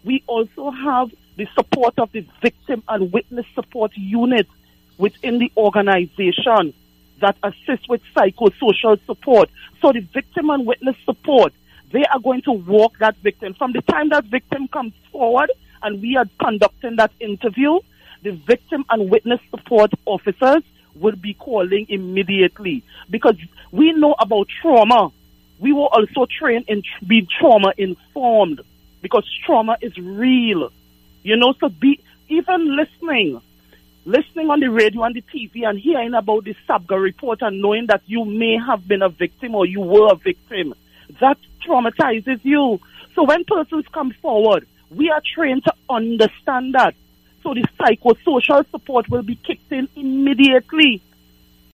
We also have the support of the Victim and Witness Support Unit within the organization that assists with psychosocial support. So the Victim and Witness Support, they are going to walk that victim. From the time that victim comes forward and we are conducting that interview, the Victim and Witness Support officers will be calling immediately, because we know about trauma. We were also trained in being trauma informed, because trauma is real. So be even listening on the radio and the TV and hearing about the SABGA report and knowing that you may have been a victim or you were a victim, that traumatizes you. So when persons come forward, we are trained to understand that. So the psychosocial support will be kicked in immediately.